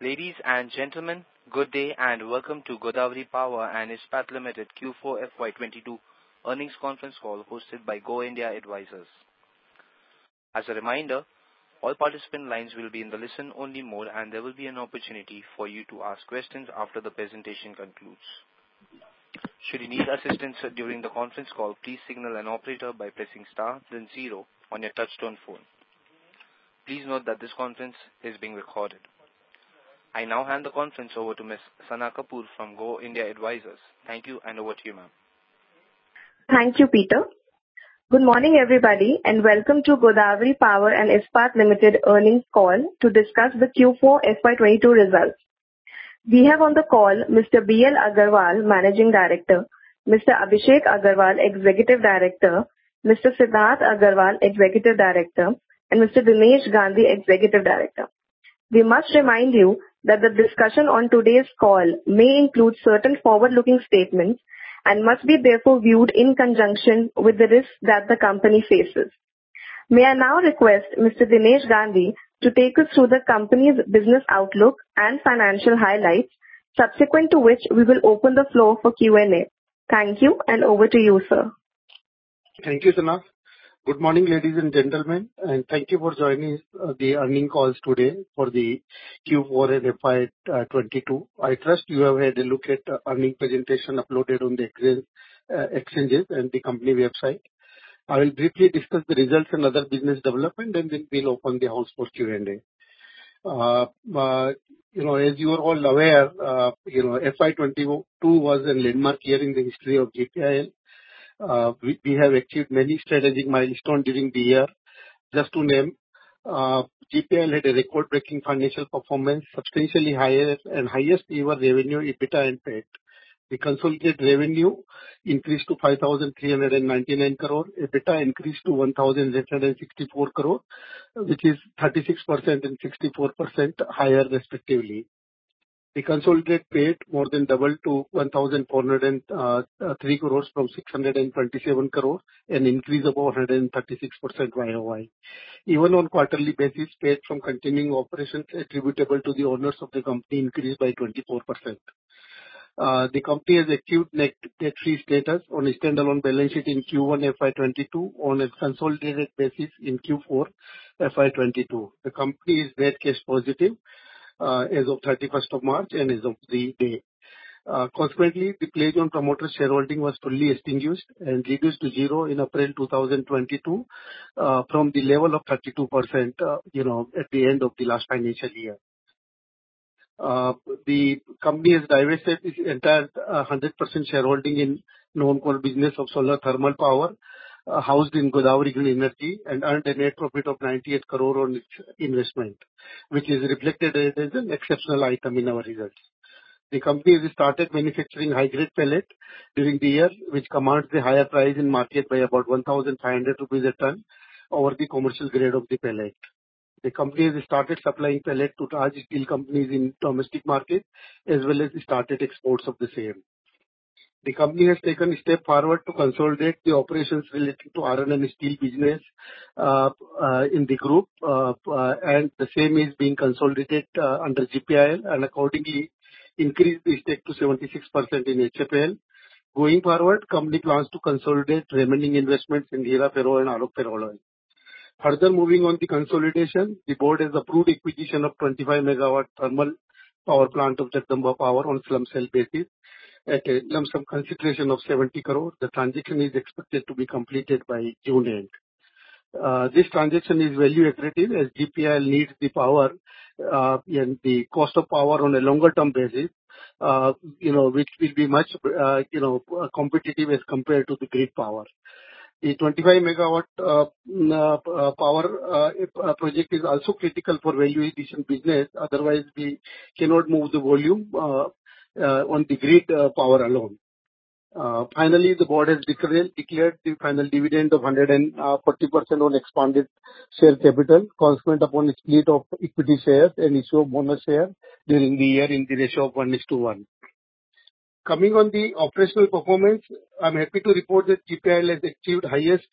Ladies and gentlemen, good day and welcome to Godavari Power and Ispat Limited Q4 FY22 earnings conference call hosted by Go India Advisors. As a reminder, all participant lines will be in the listen-only mode and there will be an opportunity for you to ask questions after the presentation concludes. Should you need assistance during the conference call, please signal an operator by pressing star then 0 on your touchtone phone. Please note that this conference is being recorded. I now hand the conference over to Ms. Sana Kapoor from Go India Advisors. Thank you and over to you, ma'am. Thank you, Peter. Good morning, everybody, and welcome to Godavari Power and Ispat Limited earnings call to discuss the Q4 FY22 results. We have on the call Mr. B.L. Agarwal, Managing Director, Mr. Abhishek Agarwal, Executive Director, Mr. Siddharth Agarwal, Executive Director, and Mr. Dinesh Gandhi, Executive Director. We must remind you that the discussion on today's call may include certain forward-looking statements and must be therefore viewed in conjunction with the risks that the company faces. May I now request Mr. Dinesh Gandhi to take us through the company's business outlook and financial highlights, subsequent to which we will open the floor for Q&A. Thank you, and over to you, sir. Thank you, Sana. Good morning, ladies and gentlemen, and thank you for joining the earnings calls today for the Q4 and FY22. I trust you have had a look at the earnings presentation uploaded on the exchanges and the company website. I will briefly discuss the results and other business development, and then we'll open the house for Q&A. As you are all aware, FY22 was a landmark year in the history of GPIL. We have achieved many strategic milestones during the year. Just to name, GPIL had a record-breaking financial performance, substantially higher and highest ever revenue, EBITDA and PAT. The consolidated revenue increased to 5,399 crore, EBITDA increased to 1,864 crore, which is 36% and 64% higher respectively. The consolidated PAT more than doubled to 1,403 crores from 627 crore, an increase of 136% YOY. Even on quarterly basis, PAT from continuing operations attributable to the owners of the company increased by 24%. The company has achieved net debt-free status on a standalone balance sheet in Q1 FY22 on a consolidated basis in Q4 FY22. The company is net cash positive as of 31st of March and as of the day. Consequently, the pledge on promoter shareholding was fully extinguished and reduced to zero in April 2022 from the level of 32%, at the end of the last financial year. The company has divested its entire 100% shareholding in non-core business of solar thermal power housed in Godavari Green Energy and earned a net profit of 98 crore on its investment, which is reflected as an exceptional item in our results. The company has started manufacturing high-grade pellet during the year, which commands the higher price in market by about 1,500 rupees a ton over the commercial grade of the pellet. The company has started supplying pellet to large steel companies in domestic market as well as started exports of the same. The company has taken a step forward to consolidate the operations related to iron and steel business in the group, and the same is being consolidated under GPIL and accordingly increase the stake to 76% in HFL. Going forward, company plans to consolidate remaining investments in Hira Ferro and Alok Ferroalloy. Further moving on the consolidation, the board has approved acquisition of 25 megawatt thermal power plant of Jagdamba Power on slump sale basis at a lump sum consideration of 70 crore. The transaction is expected to be completed by June end. This transaction is value accretive as GPIL needs the power and the cost of power on a longer term basis, which will be much competitive as compared to the grid power. The 25 megawatt power project is also critical for value addition business. Otherwise, we cannot move the volume on the grid power alone. Finally, the board has declared the final dividend of 140% on expanded share capital, consequent upon a split of equity shares and issue of bonus share during the year in the ratio of 1:1. Coming on the operational performance, I'm happy to report that GPIL has achieved highest,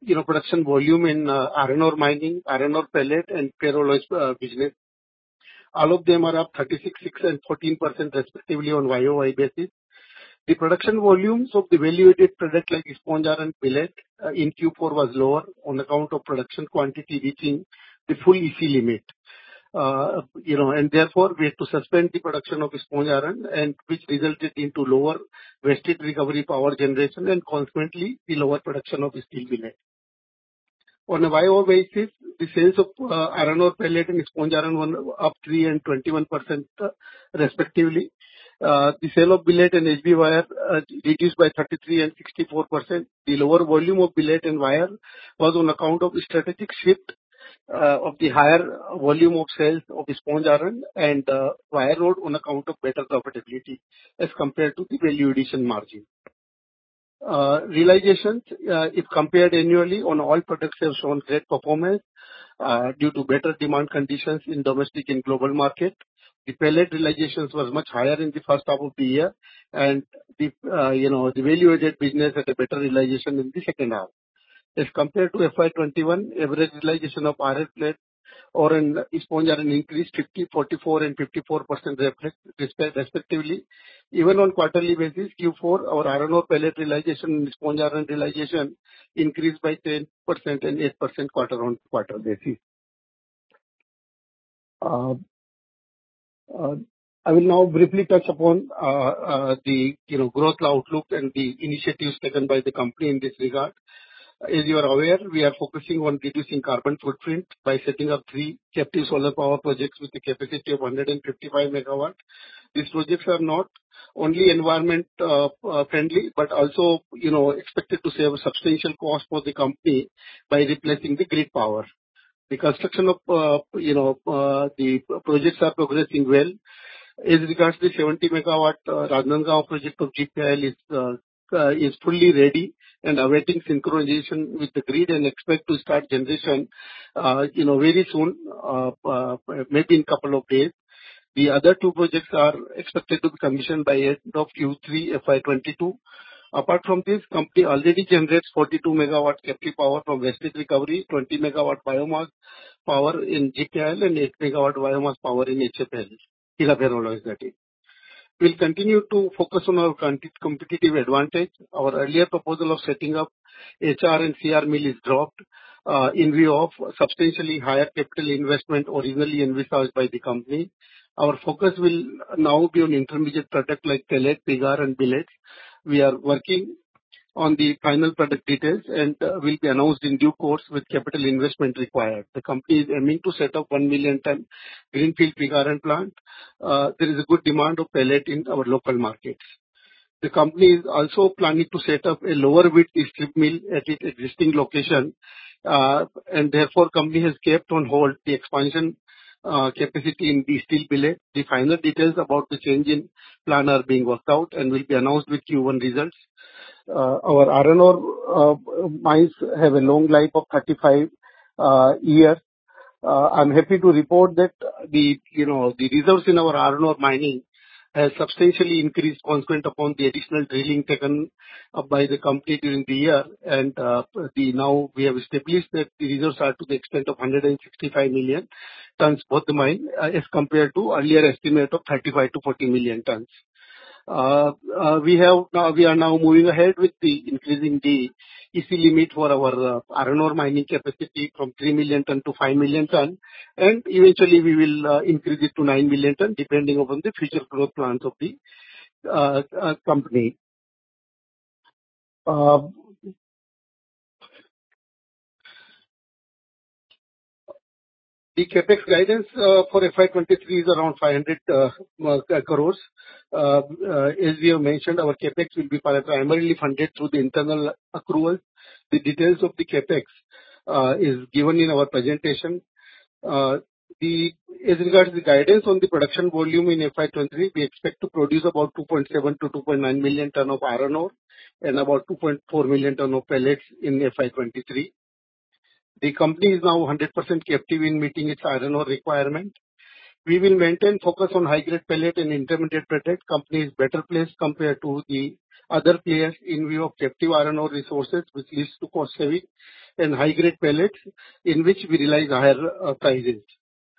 production volume in iron ore mining, iron ore pellet and ferroalloy business. All of them are up 36, 6 and 14% respectively on YOY basis. The production volumes of the value-added product like sponge iron billet in Q4 was lower on account of production quantity reaching the full EC limit. And therefore we had to suspend the production of sponge iron, and which resulted into lower wastage recovery power generation and consequently the lower production of steel billet. On a YOY basis, the sales of iron ore pellet and sponge iron were up 3 and 21% respectively. The sale of billet and HB wire reduced by 33 and 64%. The lower volume of billet and wire was on account of strategic shift of the higher volume of sales of sponge iron and wire rod on account of better profitability as compared to the value addition margin. Realizations, if compared annually on all products, have shown great performance due to better demand conditions in domestic and global market. The pellet realizations was much higher in the first half of the year, and the value-added business had a better realization in the second half. As compared to FY21, average realization of iron plate or in sponge iron increased 50, 44 and 54% respectively. Even on quarterly basis, Q4, our iron ore pellet realization and sponge iron realization increased by 10% and 8% quarter-on-quarter basis. I will now briefly touch upon the growth outlook and the initiatives taken by the company in this regard. As you are aware, we are focusing on reducing carbon footprint by setting up 3 captive solar power projects with a capacity of 155 MW. These projects are not only environment friendly, but also expected to save a substantial cost for the company by replacing the grid power. The construction of the projects are progressing well. As regards the 70 MW Ranjangaon project of GPIL is fully ready and awaiting synchronization with the grid and expect to start generation very soon, maybe in couple of days. The other 2 projects are expected to be commissioned by end of Q3 FY22. Apart from this, company already generates 42 MW captive power from wastage recovery, 20 MW biomass power in GPIL and 8 MW biomass power in HFL, Hira Ferroalloys that is. We'll continue to focus on our competitive advantage. Our earlier proposal of setting up HR and CR mill is dropped in view of substantially higher capital investment originally envisaged by the company. Our focus will now be on intermediate product like pellet, pig iron and billet. We are working on the final product details and will be announced in due course with capital investment required. The company is aiming to set up 1 million ton greenfield pig iron plant. There is a good demand of pellet in our local markets. The company is also planning to set up a lower width strip mill at its existing location, and therefore company has kept on hold the expansion capacity in the steel billet. The final details about the change in plan are being worked out and will be announced with Q1 results. Our iron ore mines have a long life of 35 years. I'm happy to report that the reserves in our iron ore mining has substantially increased consequent upon the additional drilling taken up by the company during the year. And now we have established that the reserves are to the extent of 165 million tons both the mine as compared to earlier estimate of 35 to 40 million tons. We are now moving ahead with the increasing the EC limit for our iron ore mining capacity from 3 million ton to 5 million ton, and eventually we will increase it to 9 million ton depending upon the future growth plans of the company. The capex guidance for FY23 is around 500 crores. As we have mentioned, our capex will be primarily funded through the internal accruals. The details of the capex is given in our presentation. As regards the guidance on the production volume in FY23, we expect to produce about 2.7 to 2.9 million ton of iron ore and about 2.4 million ton of pellets in FY23. The company is now 100% captive in meeting its iron ore requirement. We will maintain focus on high-grade pellet and intermediate product. Company is better placed compared to the other players in view of captive iron ore resources, which leads to cost saving, and high-grade pellets in which we realize higher prices.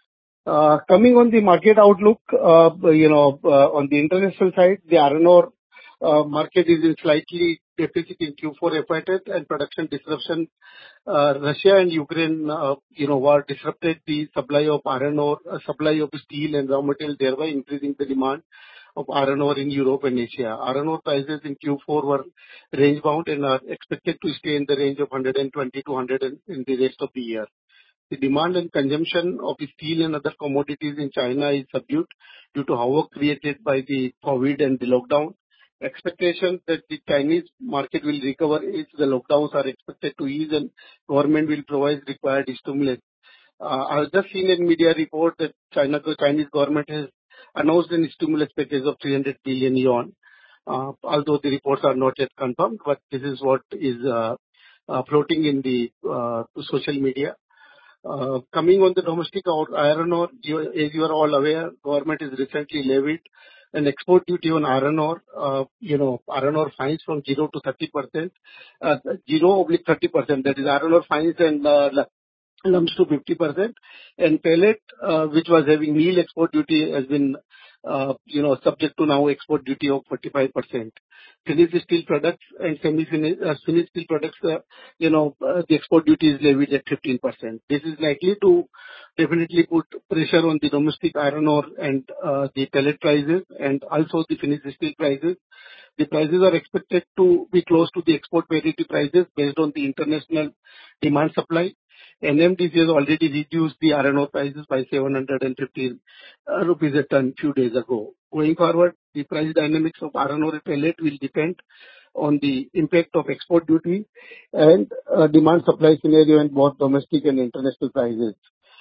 Coming on the market outlook, on the international side, the iron ore market is in slightly deficit in Q4 FY20 and production disruption. Russia and Ukraine, war disrupted the supply of iron ore, supply of steel and raw material, thereby increasing the demand of iron ore in Europe and Asia. Iron ore prices in Q4 were range bound and are expected to stay in the range of 120 to 100 in the rest of the year. The demand and consumption of steel and other commodities in China is subdued due to havoc created by the COVID and the lockdown. Expectation that the Chinese market will recover if the lockdowns are expected to ease and government will provide required stimulus. I've just seen in media report that Chinese government has announced a stimulus package of 300 billion yuan. Although the reports are not yet confirmed, but this is what is floating in the social media. Coming on the domestic iron ore, as you are all aware, government has recently levied an export duty on iron ore. Iron ore fines from 0 to 30%, 0/30%. That is iron ore fines and lumps to 50%. And pellet, which was having nil export duty, has been, subject to now export duty of 45%. Finished steel products and semi-finished finished steel products, the export duty is levied at 15%. This is likely to definitely put pressure on the domestic iron ore and the pellet prices and also the finished steel prices. The prices are expected to be close to the export parity prices based on the international demand supply. NMDC has already reduced the iron ore prices by 715 rupees a ton few days ago. Going forward, the price dynamics of iron ore pellet will depend on the impact of export duty and demand supply scenario in both domestic and international prices.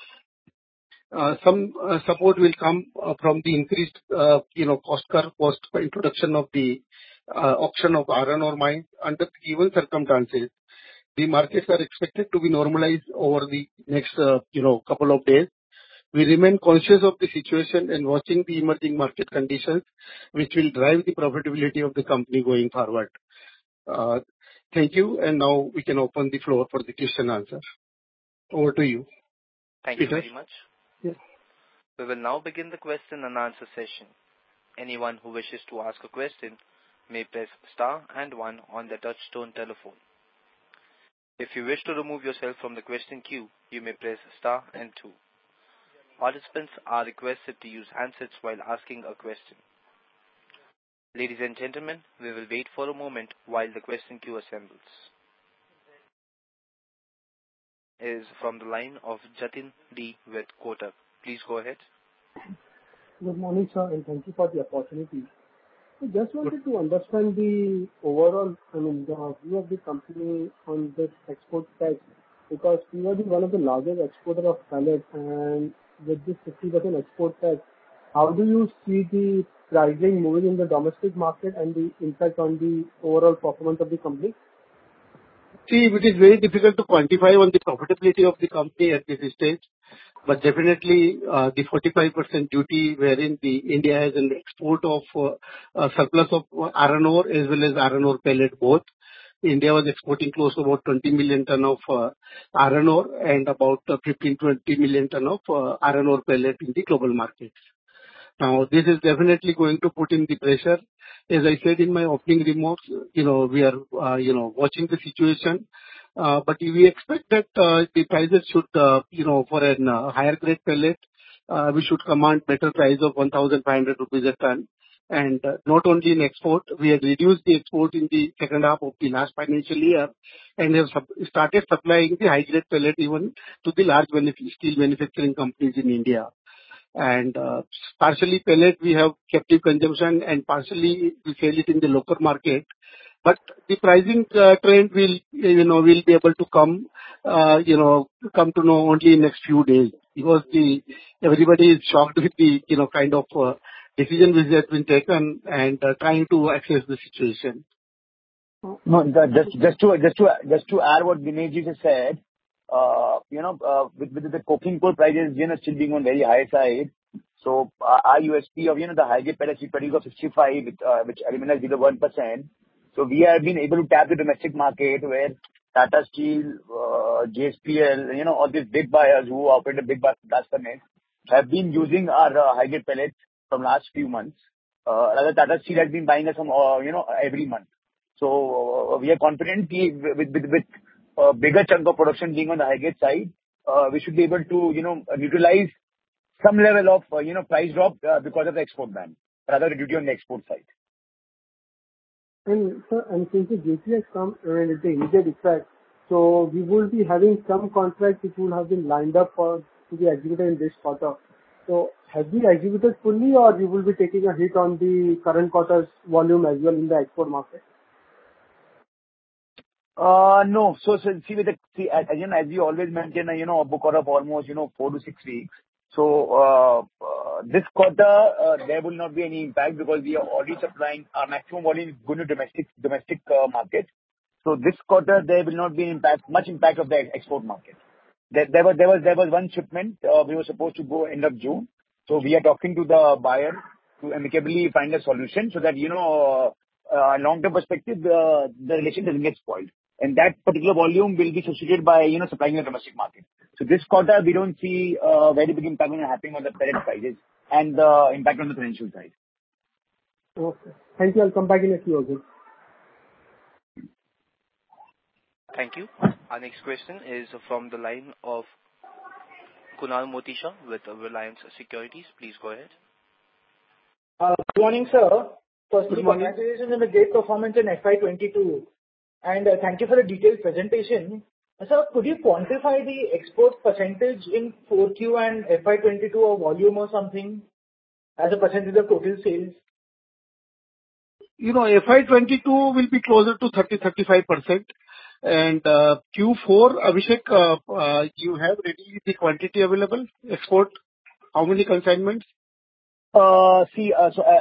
Some support will come from the increased, cost curve post introduction of the auction of iron ore mines. Under given circumstances, the markets are expected to be normalized over the next, couple of days. We remain conscious of the situation and watching the emerging market conditions, which will drive the profitability of the company going forward. Thank you, and now we can open the floor for the question answer. Over to you. Thank you very much. Yes. We will now begin the question and answer session. Anyone who wishes to ask a question may press star and 1 on the touchtone telephone. If you wish to remove yourself from the question queue, you may press star and 2. Participants are requested to use handsets while asking a question. Ladies and gentlemen, we will wait for a moment while the question queue assembles. It is from the line of Jatin D with Kotak. Please go ahead. Good morning, sir, and thank you for the opportunity. I just wanted to understand the overall, the view of the company on this export tax, because we are one of the largest exporter of pellet, and with this 50% export tax, how do you see the pricing moving in the domestic market and the impact on the overall performance of the company? See, it is very difficult to quantify on the profitability of the company at this stage, but definitely the 45% duty wherein India has an export of surplus of iron ore as well as iron ore pellet both. India was exporting close to about 20 million ton of iron ore and about 15-20 million ton of iron ore pellet in the global markets. Now, this is definitely going to put in the pressure. As I said in my opening remarks, we are, watching the situation. But we expect that the prices should, for a higher grade pellet, we should command better price of 1,500 rupees a ton. And not only in export, we have reduced the export in the second half of the last financial year and have started supplying the high grade pellet even to the large steel manufacturing companies in India. And partially pellet we have captive consumption and partially we sell it in the local market. But the pricing trend will be able to come to know only in next few days, because everybody is shocked with the kind of decision which has been taken and trying to assess the situation. No, just to add what Dinesh just said, with the coking coal prices, still being on very high side. So our USP of, the high grade pellet produce of 65, which alumina is 1%. So we have been able to tap the domestic market where Tata Steel, JSPL, all these big buyers who operate a big blast furnace, have been using our high-grade pellets from last few months. Rather, Tata Steel has been buying us from, every month. So we are confident with a bigger chunk of production being on the high-grade side, we should be able to, neutralize some level of, price drop because of the export ban, rather the duty on the export side. And sir, and since the duty has come with the immediate effect, so we will be having some contracts which will have been lined up to be executed in this quarter. So have we executed fully, or we will be taking a hit on the current quarter's volume as well in the export market? No. So see, as we always maintain, a book order of almost, 4 to 6 weeks. So, this quarter, there will not be any impact because we are already supplying our maximum volume is going to domestic market. So this quarter, there will not be much impact of the export market. There was one shipment, we were supposed to go end of June. So we are talking to the buyer to amicably find a solution so that, long-term perspective, the relation doesn't get spoiled. And that particular volume will be substituted by, supplying the domestic market. So this quarter, we don't see a very big impact happening on the pellet prices and the impact on the financial side. Okay. Thank you. I'll come back in a few again. Thank you. Our next question is from the line of Kunal Motisha with Reliance Securities. Please go ahead. Good morning, sir. Firstly, Good morning. congratulations on the great performance in FY22. And thank you for the detailed presentation. Sir, could you quantify the export percentage in 4Q and FY22 or volume or something as a percentage of total sales? FY22 will be closer to 30-35%. And Q4, Abhishek, you have ready the quantity available, export? How many consignments? We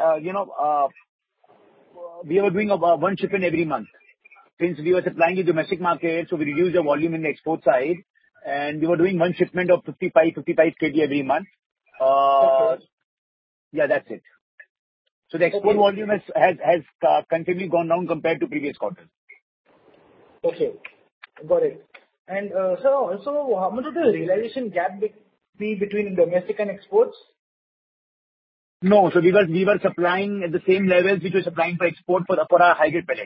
were doing about one shipment every month. Since we were supplying the domestic market, so we reduced the volume in the export side, and we were doing one shipment of 55 kg every month. Okay. Yeah, that's it. So the export volume has continually gone down compared to previous quarters. Okay, got it. And sir, also, how much of the realization gap be between domestic and exports? No, so we were supplying at the same levels which we were supplying for export for our high-grade pellet.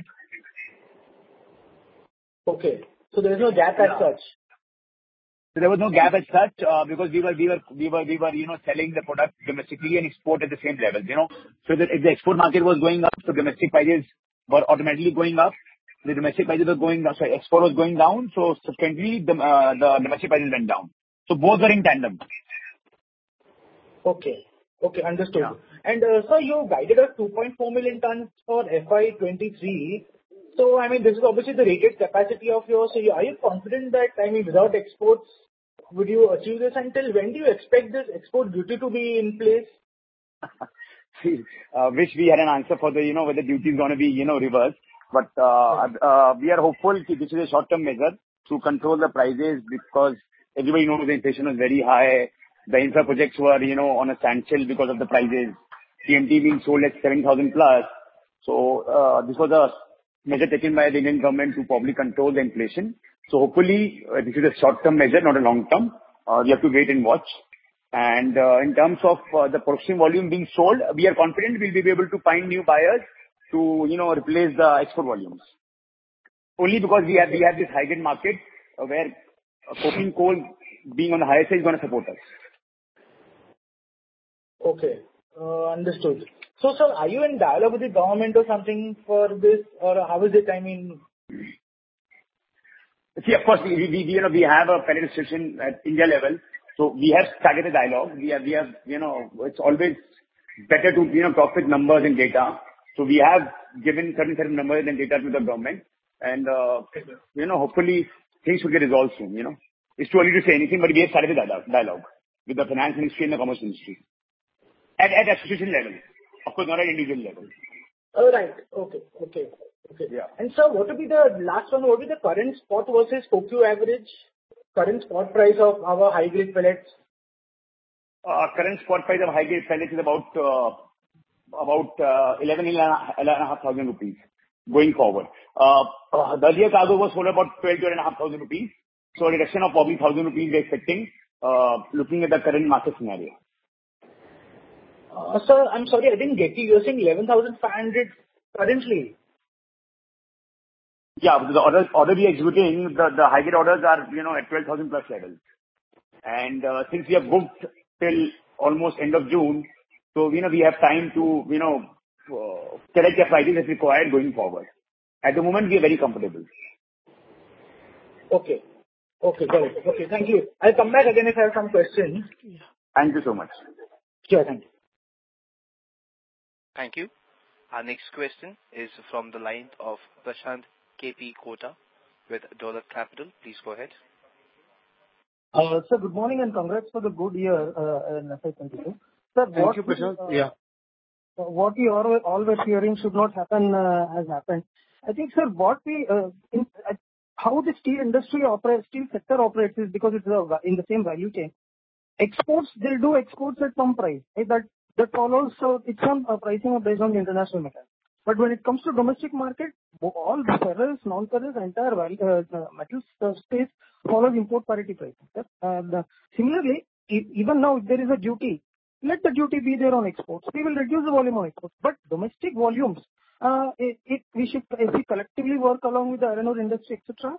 Okay, so there is no gap as such. So there was no gap as such because we were selling the product domestically and export at the same levels. So that if the export market was going up, so domestic prices were automatically going up. The domestic prices were going down, so export was going down. So subsequently, the domestic prices went down. So both were in tandem. Okay, understood. Yeah. And sir, you guided us 2.4 million tons for FY23. So, I mean, this is obviously the rated capacity of yours. So, are you confident that, without exports, would you achieve this? Until when do you expect this export duty to be in place? See, wish we had an answer for whether duty is going to be, reversed. But we are hopeful that this is a short-term measure to control the prices because everybody knows the inflation is very high. The infra projects were, on a standstill because of the prices. TMT being sold at 7,000 plus. So this was a measure taken by the Indian government to probably control the inflation. So hopefully this is a short-term measure, not a long-term. We have to wait and watch. And in terms of the production volume being sold, we are confident we'll be able to find new buyers to, replace the export volumes. Only because we have this high-grade market where coking coal being on the higher side is going to support us. Okay, understood. So, sir, are you in dialogue with the government or something for this, or how is it? See, of course, we have a pellet restriction at India level, so we have started a dialogue. We have, it's always better to, talk with numbers and data. So we have given certain numbers and data to the government, and hopefully things will get resolved soon. It's too early to say anything, but we have started a dialogue with the finance ministry and the commerce ministry at association level. Of course, not at individual level. All right. Okay. Yeah. And sir, what will be the last one? What will be the current spot versus 4Q average? Current spot price of our high-grade pellets? Current spot price of high-grade pellets is about 11,500 rupees going forward. The earlier cargo was sold about 12,500 rupees. So a reduction of probably 1,000 rupees we're expecting, looking at the current market scenario. Sir, I'm sorry, I didn't get you. You're saying 11,500 currently. Yeah, the order we are executing, the high grade orders are, at 12,000 plus levels. And since we have booked till almost end of June, so, we have time to, correct the prices as required going forward. At the moment, we are very comfortable. Okay. Okay, got it. Okay, thank you. I'll come back again if I have some questions. Thank you so much. Sure, thank you. Thank you. Our next question is from the line of Prashant KP Kota with Dolat Capital. Please go ahead. Sir, good morning and congrats for the good year in FY22. Sir, Thank you, Prashant. Yeah. What we all were hearing should not happen has happened. I think, sir, how the steel industry operates, steel sector operates is because it's in the same value chain. Exports, they'll do exports at some price. Right? That follows, so it's some pricing based on the international metal. But when it comes to domestic market, all the ferrous, non-ferrous, entire metal space follows import parity pricing. Similarly, even now if there is a duty, let the duty be there on exports. We will reduce the volume on exports. But domestic volumes, if we collectively work along with the iron ore industry, etc.,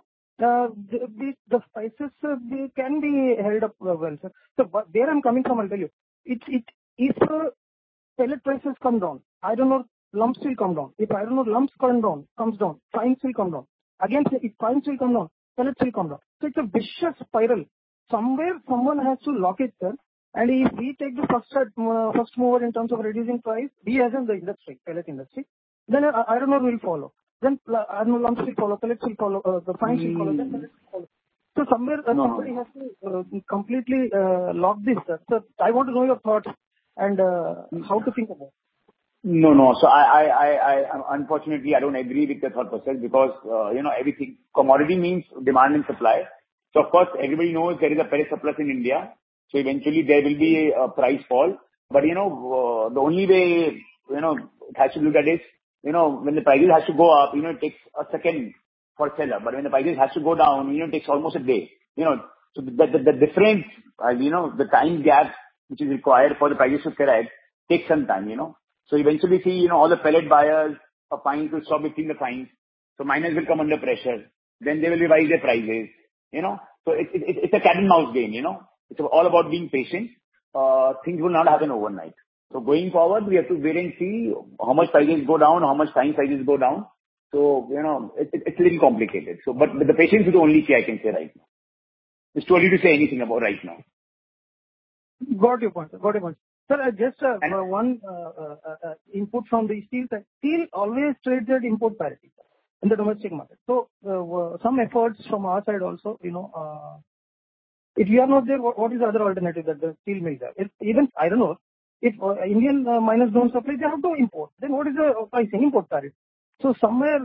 the prices they can be held up well, sir. So where I'm coming from, I'll tell you. If pellet prices come down, iron ore lumps will come down. If iron ore lumps comes down, fines will come down. Again, if fines will come down, pellets will come down. So it's a vicious spiral. Somewhere someone has to lock it, sir. And if we take the first mover in terms of reducing price, we as in the industry, pellet industry, then iron ore will follow. Then iron ore lumps will follow, pellets will follow, the fines will follow, then pellets will follow. So somewhere somebody has to completely lock this, sir. So I want to know your thoughts and how to think about it. No. So I unfortunately, I don't agree with the thought process because, everything, commodity means demand and supply. So of course, everybody knows there is a pellet surplus in India. So eventually there will be a price fall. But, the only way, it has to look at is, when the prices has to go up, it takes a second for seller. But when the prices has to go down, it takes almost a day. So the difference, the time gap which is required for the prices to correct takes some time, So eventually see, all the pellet buyers of fines will stop lifting the fines. So miners will come under pressure. Then they will revise their prices, So it's a cat and mouse game, It's all about being patient. Things will not happen overnight. So going forward, we have to wait and see how much prices go down, how much fine prices go down. So, it's a little complicated. So, but the patience is the only key I can say right now. It's too early to say anything about right now. Got your point. Sir, just one input from the steel side. Steel always trades at import parity in the domestic market. So, some efforts from our side also, if you are not there, what is the other alternative that the steel mills have? Even iron ore, if Indian miners don't supply, they have to import. Then what is the pricing? Import parity. So somewhere...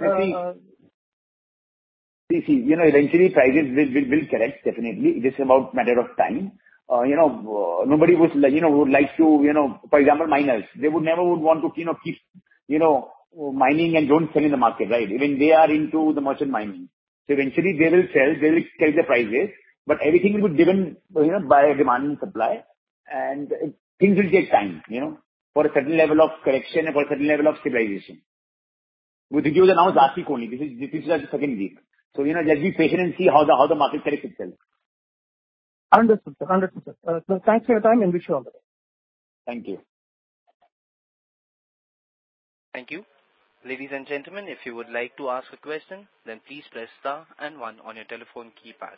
See, eventually prices will correct, definitely. It is about matter of time. Nobody would like to, for example, miners. They would never want to, keep, mining and don't sell in the market, right? Even they are into the merchant mining. So eventually they will sell, they will carry the prices, but everything will be driven, by demand and supply. And things will take time, for a certain level of correction and for a certain level of stabilization. With the announced last week only. This is the second week. So, let's be patient and see how the market corrects itself. Understood, sir. So thanks for your time and wish you all the best. Thank you. Thank you. Ladies and gentlemen, if you would like to ask a question, then please press star and 1 on your telephone keypad.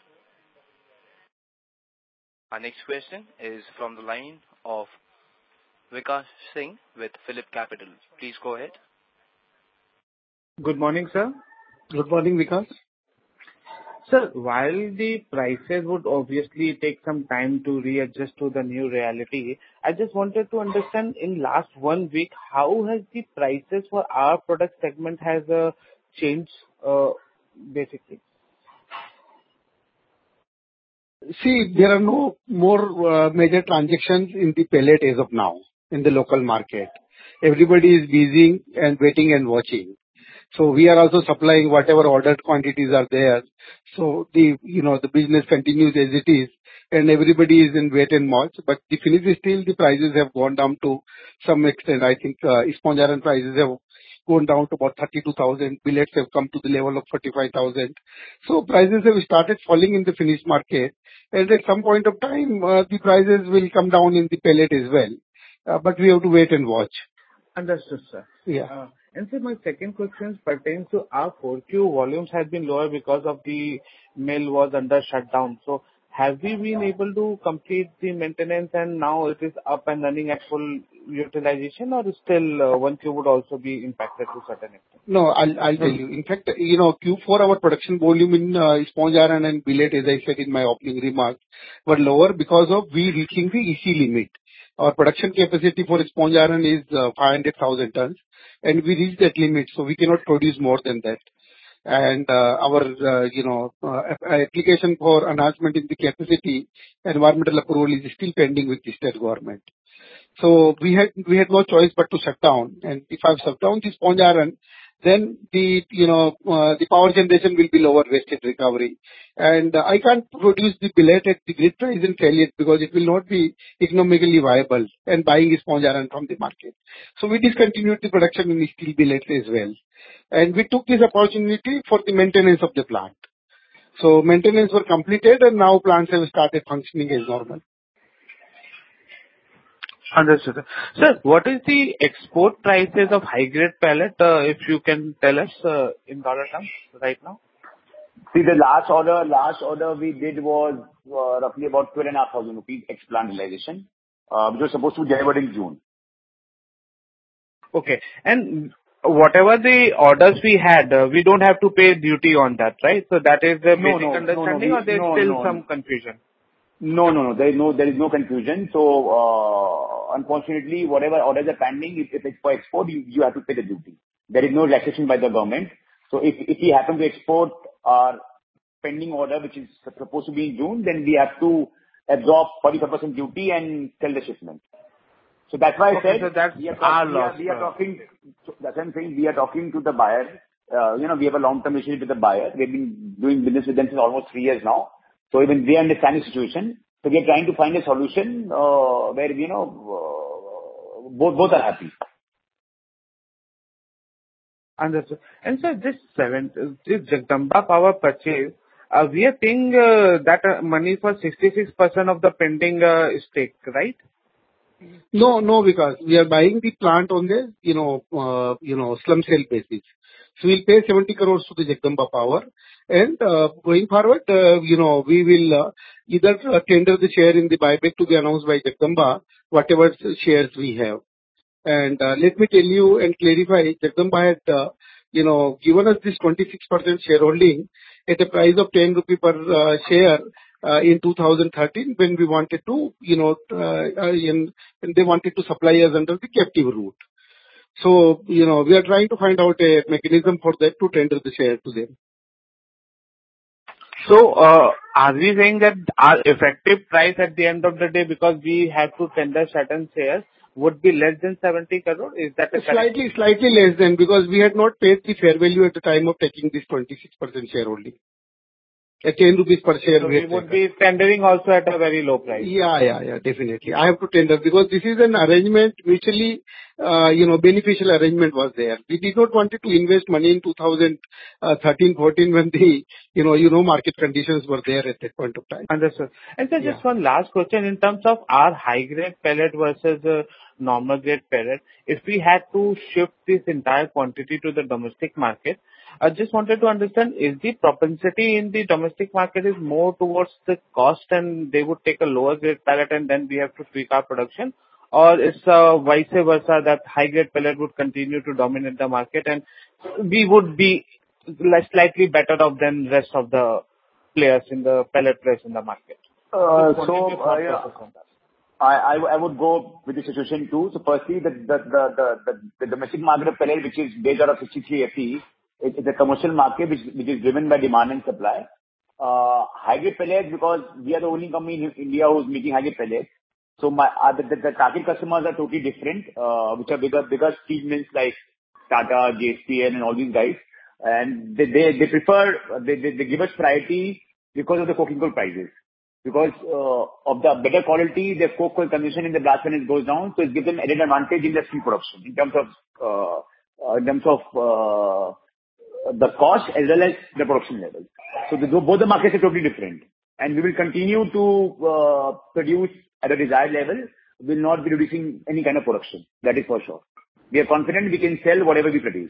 Our next question is from the line of Vikas Singh with Phillip Capital. Please go ahead. Good morning, sir. Good morning, Vikas. Sir, while the prices would obviously take some time to readjust to the new reality, I just wanted to understand in last 1 week, how has the prices for our product segment has changed, basically? See, there are no more major transactions in the pellet as of now in the local market. Everybody is busy and waiting and watching. So we are also supplying whatever ordered quantities are there. So the business continues as it is. and everybody is in wait and watch. But the finished steel, the prices have gone down to some extent. I think sponge iron prices have gone down to about 32,000. Billets have come to the level of 45,000. So prices have started falling in the finished market, and at some point of time, the prices will come down in the pellet as well. But we have to wait and watch. Understood, sir. Yeah. And sir, my second question pertains to our 4Q volumes have been lower because of the mill was under shutdown. So have we been able to complete the maintenance and now it is up and running at full utilization, or still 1Q would also be impacted to certain extent? No, I'll tell you. In fact, Q4, our production volume in sponge iron and billet, as I said in my opening remarks, were lower because of we reaching the EC limit. Our production capacity for sponge iron is 500,000 tons, and we reached that limit, so we cannot produce more than that. And our application for enhancement in the capacity, environmental approval is still pending with the state government. So we had no choice but to shut down. And if I've shut down the sponge iron, then the power generation will be lower wasted recovery. And I can't produce the billet at the grid price and sell it because it will not be economically viable and buying sponge iron from the market. So we discontinued the production in steel billets as well. And we took this opportunity for the maintenance of the plant. So maintenance were completed and now plants have started functioning as normal. Understood. Sir, what is the export prices of high-grade pellet, if you can tell us in dollar terms right now? See, the last order we did was roughly about 12,500 rupees ex-plant realization, which was supposed to be delivered in June. Okay. And whatever the orders we had, we don't have to pay duty on that, right? So that is the basic understanding, or there's still some confusion? No. There is no confusion. So, unfortunately, whatever orders are pending, if it's for export, you have to pay the duty. There is no relaxation by the government. So if we happen to export our pending order, which is supposed to be in June, then we have to absorb 45% duty and sell the shipment. So that's why I said so that's our loss. We are talking. That's what I'm saying. We are talking to the buyer. We have a long-term relationship with the buyer. We've been doing business with them for almost 3 years now. So even they understand the situation. So we are trying to find a solution where both are happy. Understood. And sir, this Jagdamba Power purchase, we are paying that money for 66% of the pending stake, right? No, because we are buying the plant on the slum sale basis. So we'll pay 70 crores to the Jagdamba Power, and going forward, we will either tender the share in the buyback to be announced by Jagdamba, whatever shares we have. And let me tell you and clarify, Jagdamba had given us this 26% shareholding at a price of 10 rupee per share in 2013 when we wanted to, and they wanted to supply us under the captive route. So, we are trying to find out a mechanism for that to tender the share to them. So, are we saying that our effective price at the end of the day, because we have to tender certain shares, would be less than 70 crore? Is that a slightly less than, because we had not paid the fair value at the time of taking this 26% shareholding. At 10 rupees per share. So we would be tendering also at a very low price. Yeah, definitely. I have to tender because this is an arrangement, mutually, beneficial arrangement was there. We did not want to invest money in 2013-14 when the, market conditions were there at that point of time. Understood. And so just one last question in terms of our high-grade pellet versus normal grade pellet. If we had to shift this entire quantity to the domestic market, I just wanted to understand, is the propensity in the domestic market is more towards the cost and they would take a lower grade pellet and then we have to tweak our production? Or it's vice versa, that high grade pellet would continue to dominate the market and we would be slightly better off than rest of the players in the pellet players in the market? I would go with the situation too. So firstly, the domestic market of pellet, which is based out of 63 FE, it's a commercial market which is driven by demand and supply. High-grade pellets, because we are the only company in India who's making high-grade pellets. So the target customers are totally different, which are bigger steel mills like Tata, JSPL and all these guys. And they prefer, they give us priority because of the coking coal prices. because of the better quality, the coke oil consumption in the blast furnace goes down, so it gives them added advantage in the steel production in terms of the cost as well as the production level. So both the markets are totally different, and we will continue to produce at a desired level. We will not be reducing any kind of production. That is for sure. We are confident we can sell whatever we produce.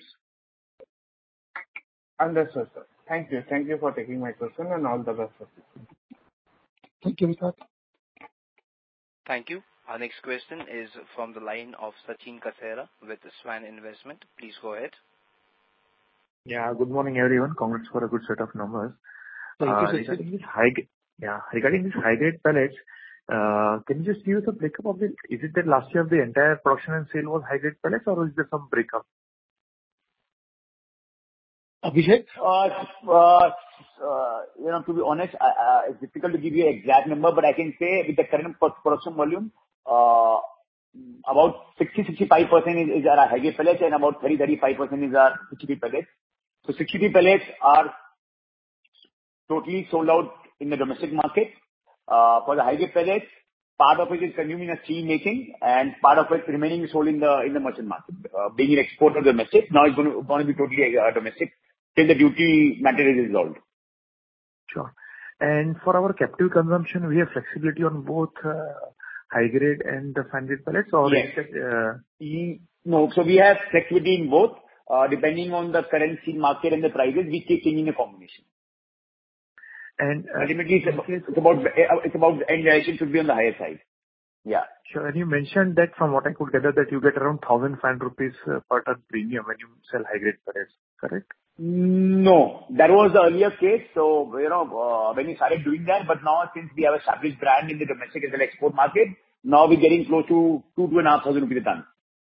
Understood, sir. Thank you. Thank you for taking my question, and all the best, sir. Thank you, Mr. Thank you. Our next question is from the line of Sachin Kasera with Swan Investment. Please go ahead. Yeah, good morning, everyone. Congrats for a good set of numbers. Thank you, Sachin. Regarding this high-grade pellets, can you just give us a breakup of it? Is it that last year the entire production and sale was high-grade pellets, or is there some breakup? Abhishek? To be honest, it's difficult to give you an exact number, but I can say with the current production volume, about 60-65% is our high-grade pellets, and about 30-35% is our 60 pellets. So 60 pellets are totally sold out in the domestic market. For the high-grade pellets, part of it is consumed in steel making, and part of it remaining is sold in the merchant market, being an export or domestic. Now it's going to be totally domestic till the duty matter is resolved. Sure. And for our captive consumption, we have flexibility on both high-grade and the fine-grade pellets, or Yes. is it? No, so we have flexibility in both. Depending on the current steel market and the prices, we keep changing the combination. And ultimately, it's about the end realization should be on the higher side. Yeah. Sure. And you mentioned that from what I could gather that you get around 1,005 rupees per ton premium when you sell high-grade pellets, correct? No, that was the earlier case. So, when we started doing that, but now since we have a established brand in the domestic as well as export market, now we're getting close to 2,500 rupees a ton.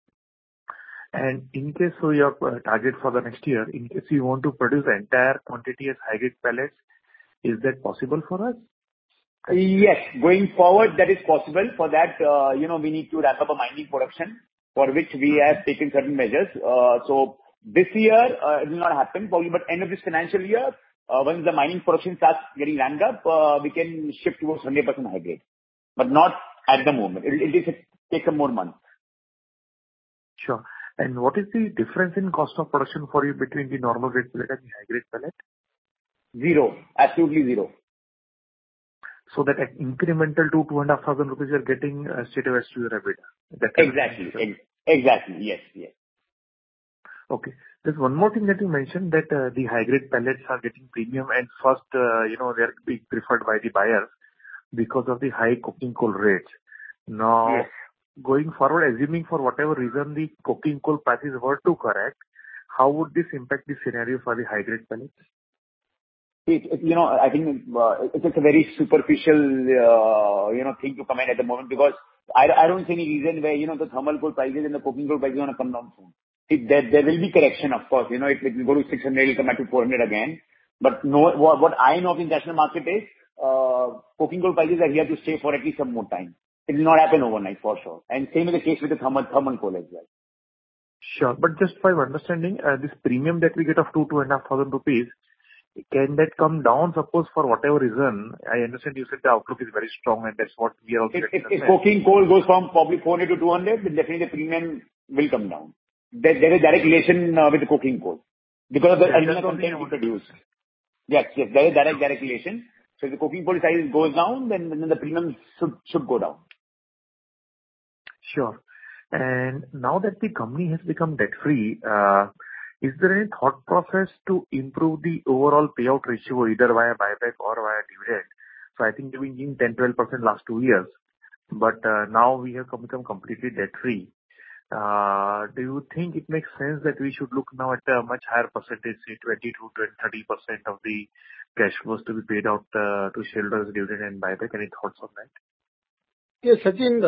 And in case so your target for the next year, in case you want to produce the entire quantity as high-grade pellets, is that possible for us? Yes, going forward, that is possible. For that, we need to ramp up a mining production, for which we have taken certain measures. So this year, it will not happen, probably, but end of this financial year, once the mining production starts getting ramped up, we can shift towards 100% high grade, but not at the moment. It will take some more months. Sure. And what is the difference in cost of production for you between the normal grade pellet and the high-grade pellet? Zero. Absolutely zero. So that incremental to 2,500 rupees you're getting straight away to your EBITDA. Exactly. Yes. Okay. There's one more thing that you mentioned, that the high-grade pellets are getting premium, and first, they're being preferred by the buyers because of the high coking coal rates. Now, yes. Going forward, assuming for whatever reason the coking coal prices were to correct, how would this impact the scenario for the high-grade pellets? I think it's a very superficial, thing to comment at the moment, because I don't see any reason where, the thermal coal prices and the coking coal prices are going to come down soon. There will be correction, of course. It will go to 600, it will come back to 400 again. But no, what I know of the international market is, coking coal prices are here to stay for at least some more time. It will not happen overnight, for sure. And same is the case with the thermal coal as well. Sure. But just for understanding, this premium that we get of 2,500 rupees, can that come down, suppose, for whatever reason? I understand you said the outlook is very strong, and that's what we are also getting. If coking coal goes from probably 400 to 200, then definitely the premium will come down. There is direct relation with the coking coal, because of the alumina content we produce. Yes, there is direct relation. So if the coking coal size goes down, then the premium should go down. Sure. And now that the company has become debt-free, is there any thought process to improve the overall payout ratio, either via buyback or via dividend? So I think you've been giving 10-12% last 2 years, but now we have become completely debt-free. Do you think it makes sense that we should look now at a much higher percentage, say 20-30% of the cash flows to be paid out to shareholders, dividend and buyback? Any thoughts on that? Yes, Sachin,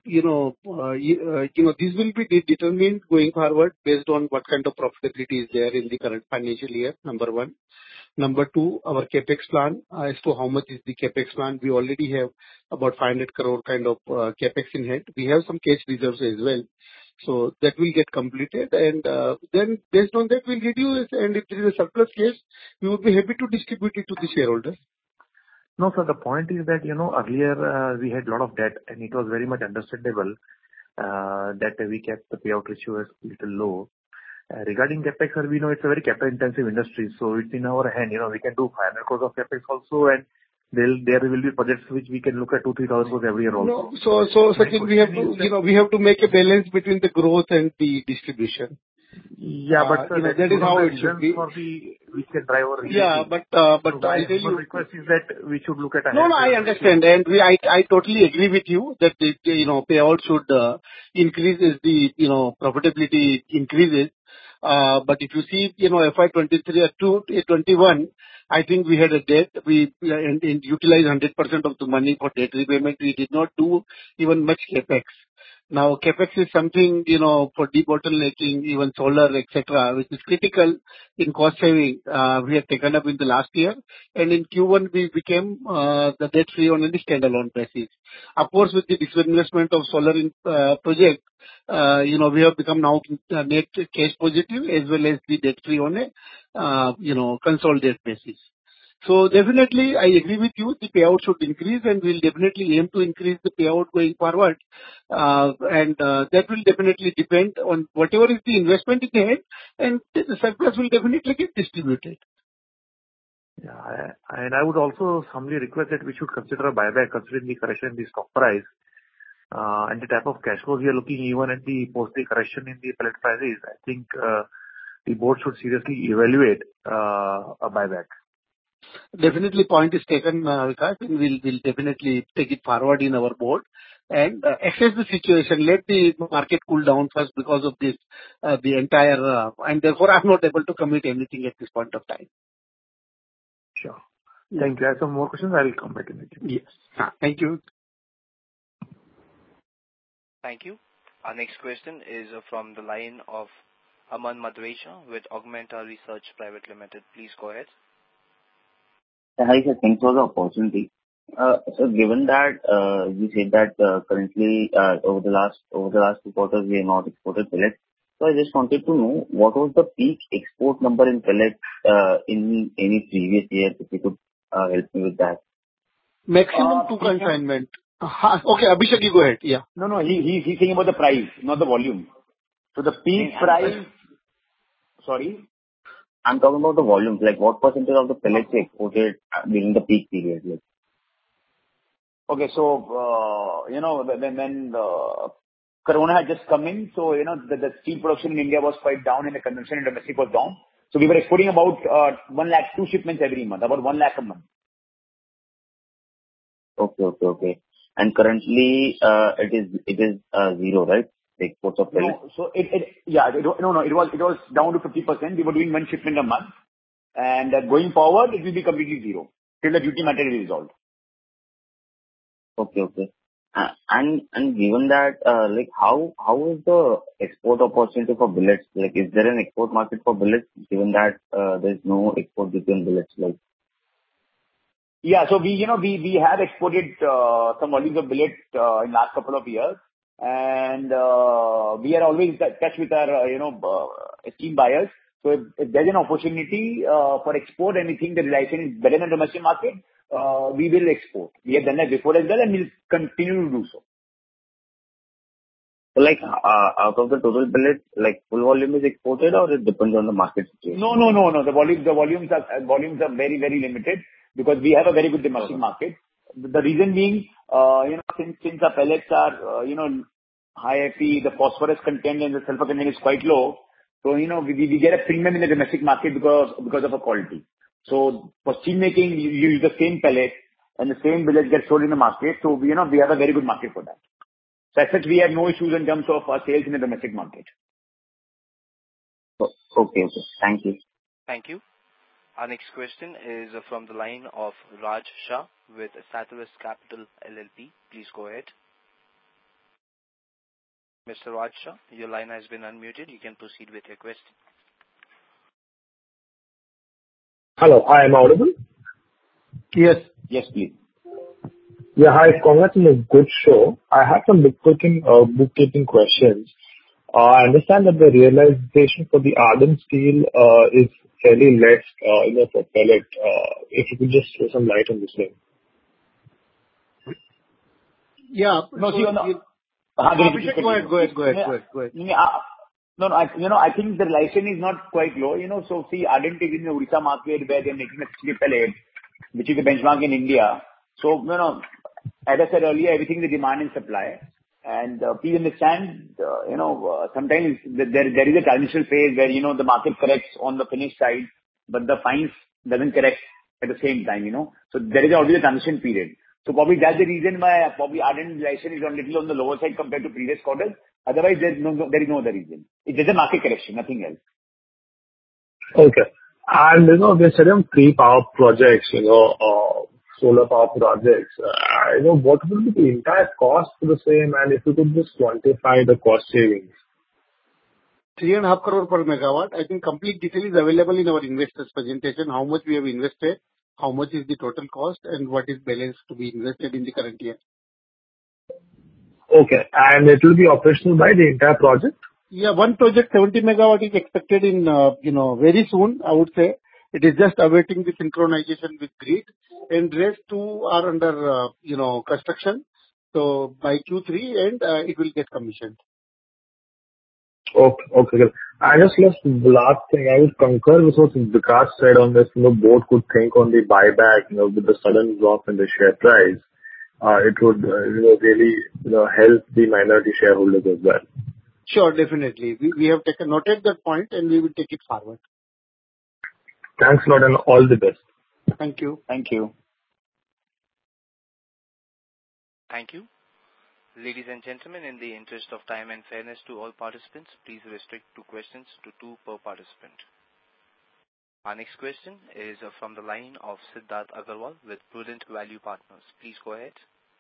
this will be determined going forward based on what kind of profitability is there in the current financial year, number one. Number two, our capex plan, as to how much is the capex plan. We already have about 500 crore kind of capex in hand. We have some cash reserves as well. So that will get completed, and then based on that, we'll reduce, and if there is a surplus cash, we would be happy to distribute it to the shareholders. No, sir, the point is that, earlier, we had a lot of debt, and it was very much understandable that we kept the payout ratio as little low. Regarding CapEx, sir, we know it's a very capital-intensive industry, so it's in our hand. We can do 500 crores of CapEx also, and there will be projects which we can look at 2,000-3,000 crores every year also. No. So Saket, we have to make a balance between the growth and the distribution. Yeah, but sir, that is how it should be. We can drive our. Yeah, but I'll tell you. My request is that we should look at a. No, I understand, and I totally agree with you that the payout should increase as the profitability increases. But if you see FY23 to 21, I think we had a debt. We utilized 100% of the money for debt repayment. We did not do even much capex. Now, CapEx is something, for debottlenecking, even solar, etc., which is critical in cost saving. We have taken up in the last year. And in Q1, we became the debt-free on any standalone basis. Of course, with the disinvestment of solar project, we have become now net cash positive as well as the debt-free on a, consolidated basis. So definitely, I agree with you. The payout should increase, and we'll definitely aim to increase the payout going forward. And that will definitely depend on whatever is the investment in the hand, and the surplus will definitely get distributed. Yeah, and I would also humbly request that we should consider a buyback considering the correction in the stock price and the type of cash flows we are looking even at the post the correction in the pellet prices. I think the board should seriously evaluate a buyback. Definitely, point is taken, Vikas, and we'll definitely take it forward in our board and assess the situation. Let the market cool down first because of this, the entire, and therefore I'm not able to commit anything at this point of time. Sure. Thank you. I have some more questions. I will come back in the queue. Yes. Thank you. Thank you. Our next question is from the line of Aman Madrecha with Augmenta Research Private Limited. Please go ahead. Hi, sir. Thanks for the opportunity. So given that you said that currently over the last 2 quarters we have not exported pellets, so I just wanted to know what was the peak export number in pellets in any previous year, if you could help me with that. Maximum 2 consignment. Okay, Abhishek, you go ahead. Yeah. No. He's saying about the price, not the volume. So the peak price. Sorry. I'm talking about the volumes, like what percentage of the pellets you exported during the peak period? Like. Okay, so, when Corona had just come in, so, the steel production in India was quite down and the consumption in domestic was down. So we were exporting about 2 shipments every month, about 1 lakh a month. Okay. And currently, it is 0, right? The exports of pellets. No, so it was down to 50%. We were doing 1 shipment a month, and going forward it will be completely 0 till the duty matter is resolved. Okay. And given that, like how is the export opportunity for billets? Like, is there an export market for billets given that there's no export between billets? Like. Yeah, so we have exported some volumes of billet in last couple of years. And we are always in touch with our, esteemed buyers. So if there's an opportunity for export and we think the realization is better than domestic market, we will export. We have done that before as well, and we'll continue to do so. So like out of the total billet, like full volume is exported, or it depends on the market situation? No. The volumes are very, very limited because we have a very good domestic market. The reason being, since our pellets are, high Fe, the phosphorus content and the sulfur content is quite low. So, we get a premium in the domestic market because of our quality. So for steel making, you use the same pellet and the same billet gets sold in the market. So, we have a very good market for that. So as such, we have no issues in terms of our sales in the domestic market. Okay. Thank you. Thank you. Our next question is from the line of Raj Shah with Sattvis Capital LLP. Please go ahead. Mr. Raj Shah, your line has been unmuted. You can proceed with your question. Hello, I am audible? Yes. Yes, please. Yeah, hi. Congrats on a good show. I have some bookkeeping questions. I understand that the realization for the Ardent Steel is fairly less, for pellet. If you could just throw some light on this thing. Yeah. No, see, no. Abhishek, go ahead. I think the realization is not quite low. So see, Ardent is in the Odisha market where they're making a 60 pellet, which is the benchmark in India. So, as I said earlier, everything is demand and supply. And please understand, sometimes there is a transitional phase where, the market corrects on the finished side, but the fines doesn't correct at the same time, So there is always a transition period. So probably that's the reason why probably Ardent realization is a little on the lower side compared to previous quarters. Otherwise, there is no other reason. It is a market correction, nothing else. Okay. And, we're setting up 3 power projects, solar power projects. What will be the entire cost for the same, and if you could just quantify the cost savings? 3.5 crore per megawatt. I think complete detail is available in our investors presentation, how much we have invested, how much is the total cost, and what is balance to be invested in the current year. Okay. And it will be operational by the entire project? Yeah, one project, 70 megawatt is expected in, very soon, I would say. It is just awaiting the synchronization with grid, and rest 2 are under, construction. So by Q3 and it will get commissioned. Okay. I just last thing, I would concur with what Vikas said on this, board could think on the buyback, with the sudden drop in the share price. It would, really, help the minority shareholders as well. Sure, definitely. We have noted that point and we will take it forward. Thanks a lot and all the best. Thank you. Thank you. Thank you. Ladies and gentlemen, in the interest of time and fairness to all participants, please restrict to questions to 2 per participant. Our next question is from the line of Siddharth Agarwal with Prudent Value Partners. Please go ahead.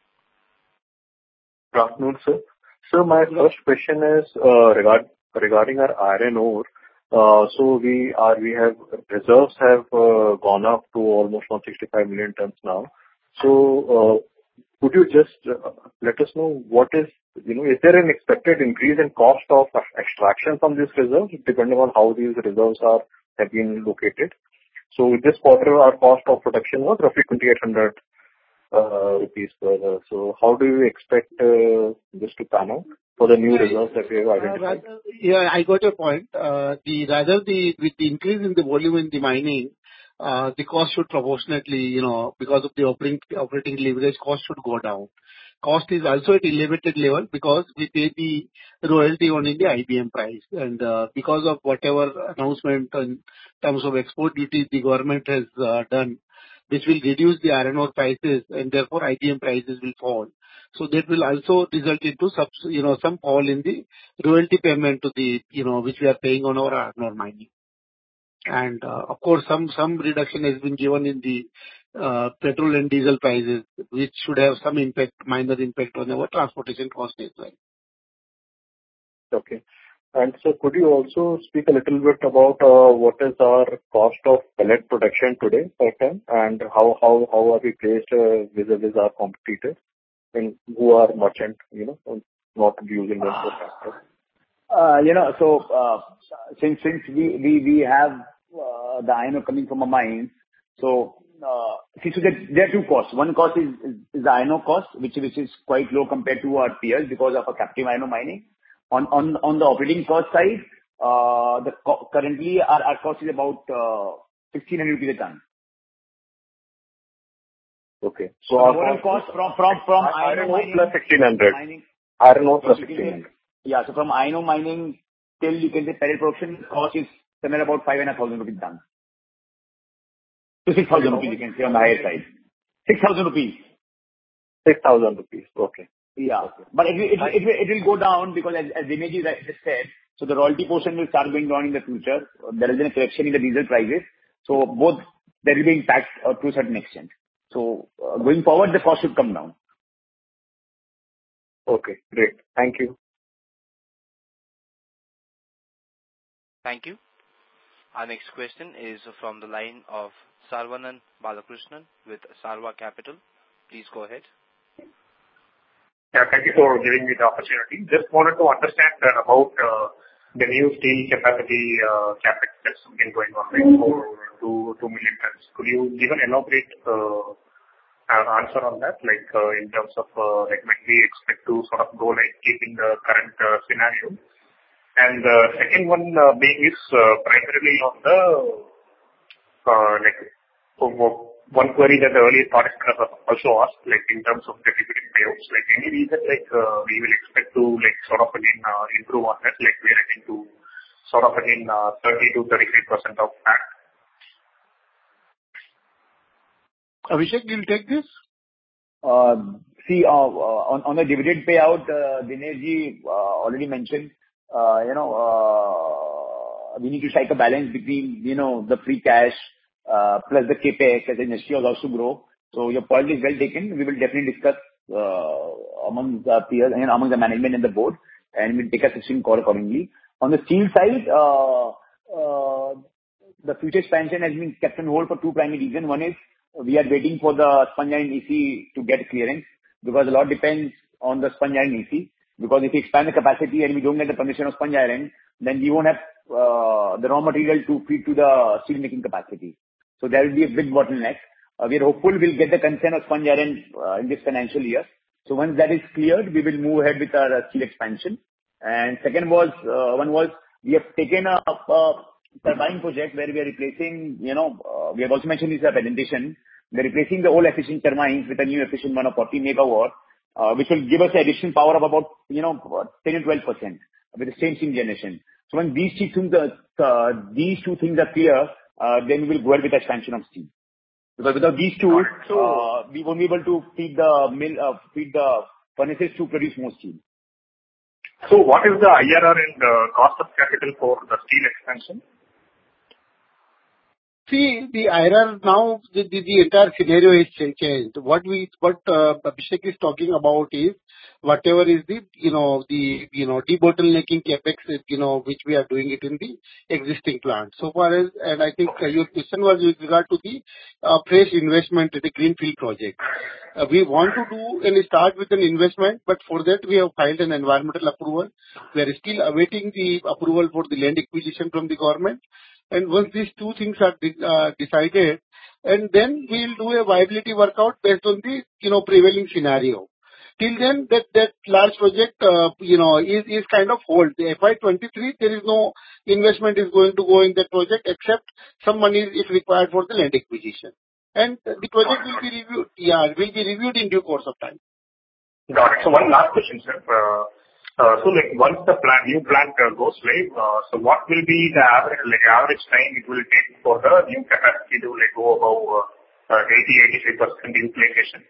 Good afternoon, sir. So my first question is regarding our iron ore. So we have reserves have gone up to almost 165 million tons now. So could you just let us know what is there an expected increase in cost of extraction from these reserves depending on how these reserves have been located? So this quarter our cost of production was roughly 2,800 rupees per. So how do you expect this to pan out for the new reserves that we have identified? Yeah, I got your point. With the increase in the volume in the mining, the cost should proportionately, because of the operating leverage, cost should go down. Cost is also at elevated level because we pay the royalty on in the IBM price. And because of whatever announcement in terms of export duties the government has done, which will reduce the iron ore prices and therefore IBM prices will fall. So that will also result into some fall in the royalty payment to the, which we are paying on our iron ore mining. And of course, some reduction has been given in the petrol and diesel prices, which should have some minor impact on our transportation cost as well. Okay. And so could you also speak a little bit about what is our cost of pellet production today per ton and how are we placed vis-a-vis our competitors and who are merchant, not using them for factor? Since we have the iron ore coming from a mine, so there are 2 costs. One cost is the iron ore cost, which is quite low compared to our peers because of our captive iron ore mining. On the operating cost side, currently our cost is about 1,600 rupees a ton. Okay. So our total cost from iron ore plus 1,600. Iron ore plus 1,600. Yeah. So from iron ore mining till you can say pellet production cost is somewhere about 5,500 rupees ton. To 6,000 rupees you can say on the higher side. 6,000 rupees. 6,000 rupees. Okay. Yeah. But it will go down because as Dinesh just said, so the royalty portion will start going down in the future. There is a correction in the diesel prices. So both there will be impact to a certain extent. So going forward the cost should come down. Okay, great. Thank you. Thank you. Our next question is from the line of Saravanan Balakrishnan with Sarva Capital. Please go ahead. Yeah, thank you for giving me the opportunity. Just wanted to understand about the new steel capacity capex that's been going on, right, for 2 million tons. Could you give an elaborate answer on that, like in terms of like when we expect to sort of go like keeping the current scenario. And the second one being is primarily on the like one query that the earlier participant also asked, like in terms of the dividend payouts, like any reason like we will expect to like sort of again improve on that, like we're heading to sort of again 30 to 33% of that. Abhishek, you'll take this? See, on the dividend payout, Dinesh ji already mentioned, we need to strike a balance between, the free cash, plus the CapEx as the industry will also grow. So your point is well taken. We will definitely discuss, among the peers and among the management and the board, and we'll take a decision call accordingly. On the steel side, the future expansion has been kept on hold for two primary reasons. One is we are waiting for the sponge iron EC to get clearance, because a lot depends on the sponge iron EC. Because if we expand the capacity and we don't get the permission of sponge iron, then we won't have the raw material to feed to the steel making capacity. So there will be a big bottleneck. We are hopeful we'll get the consent of sponge iron in this financial year. So once that is cleared, we will move ahead with our steel expansion. And second was, we have taken a turbine project where we are replacing, we have also mentioned this in our presentation, we are replacing the old efficient turbines with a new efficient one of 40 megawatt, which will give us additional power of about, 10 to 12% with the same steam generation. So when these two things are clear, then we will go ahead with the expansion of steam. Because without these two, we won't be able to feed the furnaces to produce more steam. So what is the IRR and cost of capital for the steel expansion? See, the IRR now, the entire scenario is changed. What Abhishek is talking about is whatever is the debottlenecking capex, which we are doing it in the existing plant. So far as, and I think your question was with regard to the fresh investment at the greenfield project. We want to do and start with an investment, but for that we have filed an environmental approval. We are still awaiting the approval for the land acquisition from the government. And once these two things are decided, and then we'll do a viability workout based on the prevailing scenario. Till then, that large project is kind of hold. The FY23 there is no investment is going to go in that project except some money is required for the land acquisition. And the project will be reviewed. Yeah, will be reviewed in due course of time. Got it. So one last question, sir. So like once the new plant goes live, so what will be the average time it will take for the new capacity to go above 80-85% utilization?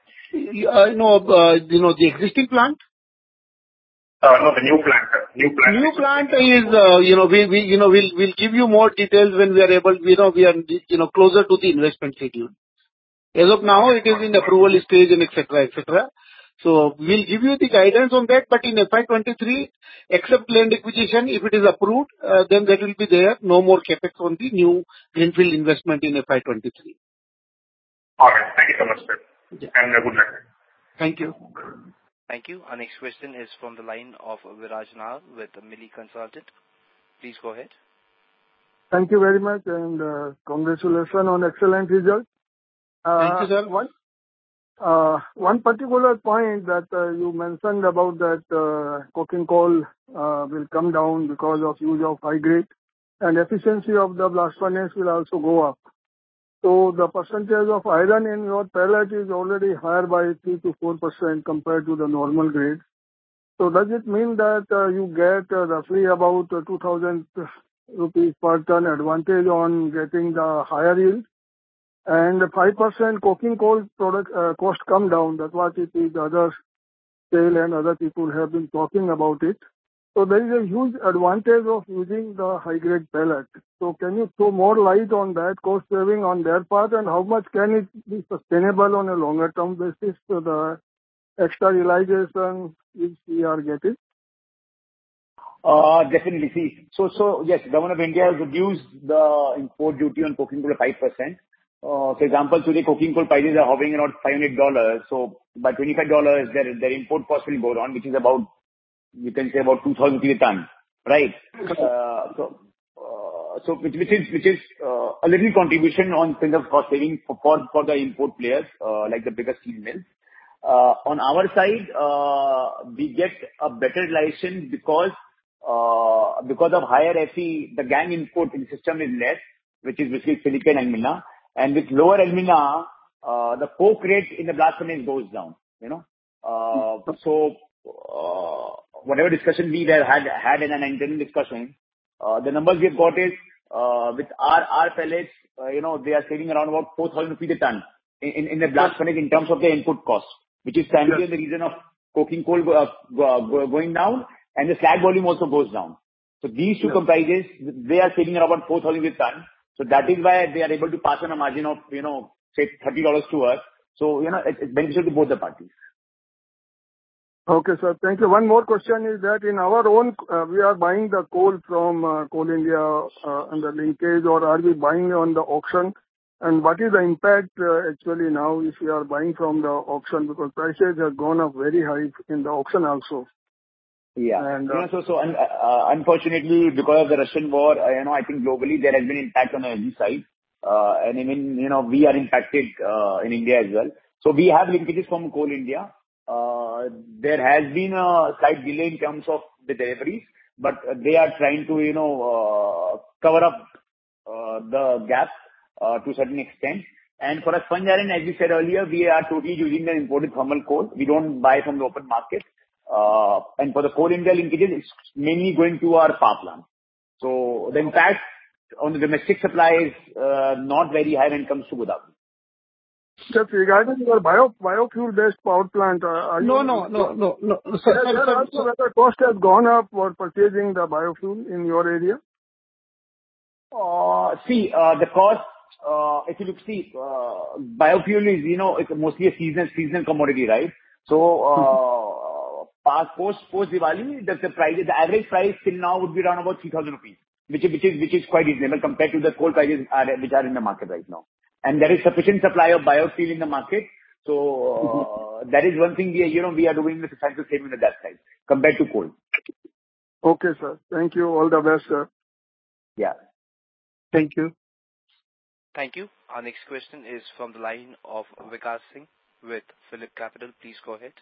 The existing plant? No, the new plant. New plant is, we'll give you more details when we are able, we are, closer to the investment schedule. As of now, it is in approval stage and etc. So we'll give you the guidance on that, but in FY23, except land acquisition, if it is approved, then that will be there. No more capex on the new greenfield investment in FY23. All right. Thank you so much, sir. Yeah. And good luck. Thank you. Thank you. Our next question is from the line of Viraj Nahar with Milli Consultant. Please go ahead. Thank you very much, and congratulations on excellent results. Thank you, sir. One particular point that you mentioned about that coking coal will come down because of use of high grade, and efficiency of the blast furnace will also go up. So the percentage of iron in your pellet is already higher by 3 to 4% compared to the normal grade. So does it mean that you get roughly about 2,000 rupees per ton advantage on getting the higher yield? And 5% coking coal product cost come down. That's what it is. Other sale and other people have been talking about it. So there is a huge advantage of using the high grade pellet. So can you throw more light on that cost saving on their part, and how much can it be sustainable on a longer term basis to the extra realization which we are getting? Definitely. See, so yes, Government of India has reduced the import duty on coking coal by 5%. For example, today coking coal prices are hovering around $500. So by $25, their import cost will go down, which is about, you can say about 2,000 rupees a ton, right? which is a little contribution on terms of cost saving for the import players, like the bigger steel mills. On our side, we get a better realization because of higher Fe, the gangue input in the system is less, which is basically silica and alumina. And with lower alumina, the coke rate in the blast furnace goes down, you know. Whatever discussion we had in an internal discussion, the numbers we have got is, with our pellets, you know, they are saving around about 4,000 rupees a ton in the blast furnace in terms of the input cost, which is primarily the reason of coking coal going down, and the slag volume also goes down. So these two comprises, they are saving around 4,000 a ton. So that is why they are able to pass on a margin of, you know, say $30 to us. So, you know, it's beneficial to both the parties. Okay, sir. Thank you. One more question is that in our own, we are buying the coal from Coal India under linkage, or are we buying on the auction? And what is the impact actually now if we are buying from the auction, because prices have gone up very high in the auction also? Yeah. And, unfortunately, because of the Russian war, you know, I think globally there has been impact on the energy side. And even, you know, we are impacted in India as well. So we have linkages from Coal India. There has been a slight delay in terms of the deliveries, but they are trying to, you know, cover up the gap to a certain extent. And for a sponge iron, as we said earlier, we are totally using the imported thermal coal. We don't buy from the open market. And for the Coal India linkages, it's mainly going to our power plant. So the impact on the domestic supply is not very high when it comes to Godavari. Just regarding your biofuel-based power plant, No. Sir, whether cost has gone up for purchasing the biofuel in your area? The cost, if you look, biofuel is, you know, it's mostly a seasonal commodity, right? So, post Diwali, the price, the average price till now would be around about 3,000 rupees, which is quite reasonable compared to the coal prices which are in the market right now. And there is sufficient supply of biofuel in the market. So, that is one thing we are doing the substantial saving at that side compared to coal. Okay, sir. Thank you. All the best, sir. Yeah. Thank you. Thank you. Our next question is from the line of Vikas Singh with Phillip Capital. Please go ahead.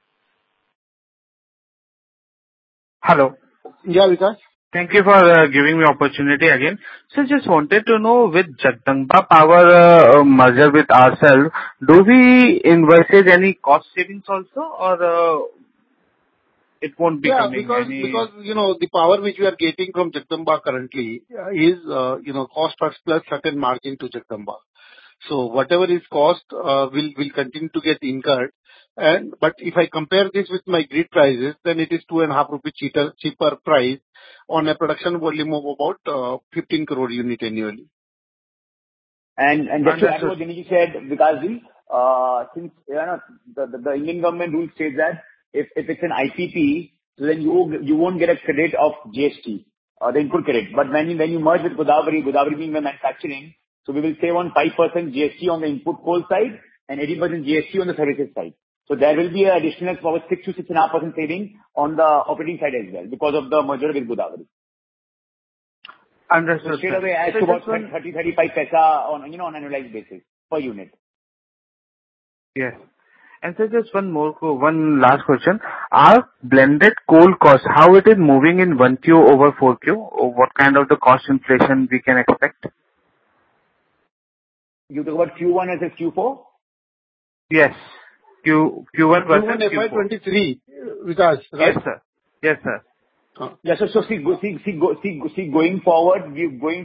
Hello. Yeah, Vikas. Thank you for giving me opportunity again. So just wanted to know, with Jagdamba Power merger with ourselves, do we envisage any cost savings also, or it won't be coming? Because you know, the power which we are getting from Jagdamba currently is cost plus certain margin to Jagdamba. So whatever is cost will continue to get incurred. But if I compare this with my grid prices, then it is 2.5 rupees cheaper price on a production volume of about 15 crore unit annually. And just to add what Dinesh said, Vikasji, since the Indian government rule says that if it's an IPP, so then you won't get a credit of GST, the input credit. But when you merge with Godavari being the manufacturing, so we will save on 5% GST on the input coal side and 80% GST on the services side. So there will be an additional about 6 to 6.5% saving on the operating side as well because of the merger with Godavari. Understood. So straight away adds to about 30-35 paisa on an annualized basis per unit. Yes. And so just one last question. Our blended coal cost, how it is moving in 1Q over 4Q? Or what kind of the cost inflation we can expect? You talk about Q1 as a Q4? Yes. Q1 versus Q1 FY23, Vikas, right? Yes, sir. Yeah, so going forward,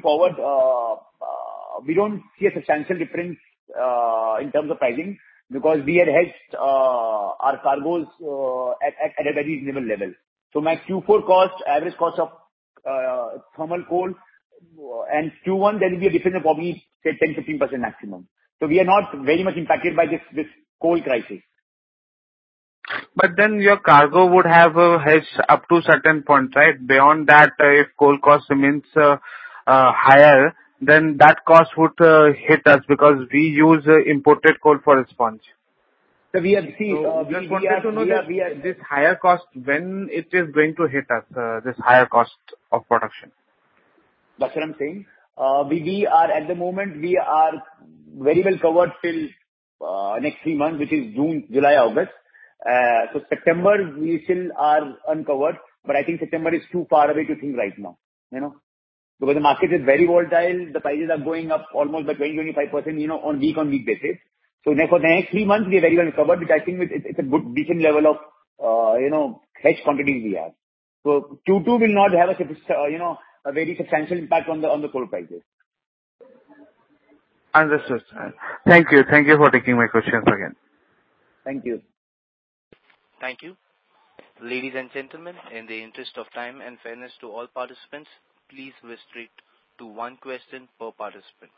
we don't see a substantial difference in terms of pricing because we had hedged our cargoes at a very reasonable level. So my Q4 average cost of thermal coal and Q1, there will be a difference of probably say 10-15% maximum. So we are not very much impacted by this coal crisis. But then your cargo would have hedged up to certain point, right? Beyond that, if coal cost remains higher, then that cost would hit us because we use imported coal for a sponge. So we have just wanted to know this higher cost, when it is going to hit us, this higher cost of production. That's what I'm saying. We are at the moment, we are very well covered till next 3 months, which is June, July, August. So September, we still are uncovered, but I think September is too far away to think right now, you know, because the market is very volatile. The prices are going up almost by 20-25%, you know, on week basis. So for the next 3 months, we are very well covered, which I think it's a good, decent level of, you know, hedge quantities we have. So Q2 will not have a very substantial impact on the coal prices. Understood, sir. Thank you. Thank you for taking my questions again. Thank you. Thank you. Ladies and gentlemen, in the interest of time and fairness to all participants, please restrict to one question per participant.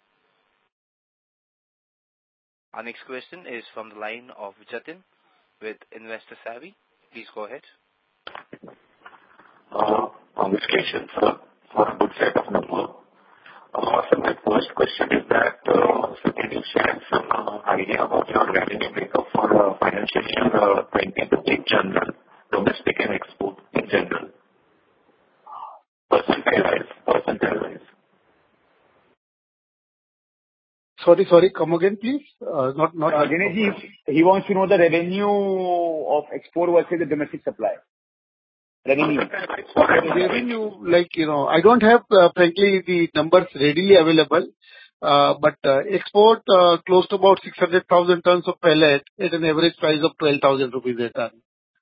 Our next question is from the line of Jatin with Investor Savvy. Please go ahead. Congratulations, sir, for a good set of numbers. So my first question is that, so can you share some idea about your revenue breakup for financial year 22 in general, domestic and export in general? Percentile-wise. Sorry, come again, please. Not. Dinesh, he wants to know the revenue of export versus the domestic supply. Revenue, like, you know, I don't have, frankly, the numbers readily available, but export close to about 600,000 tons of pellet at an average price of 12,000 rupees a ton.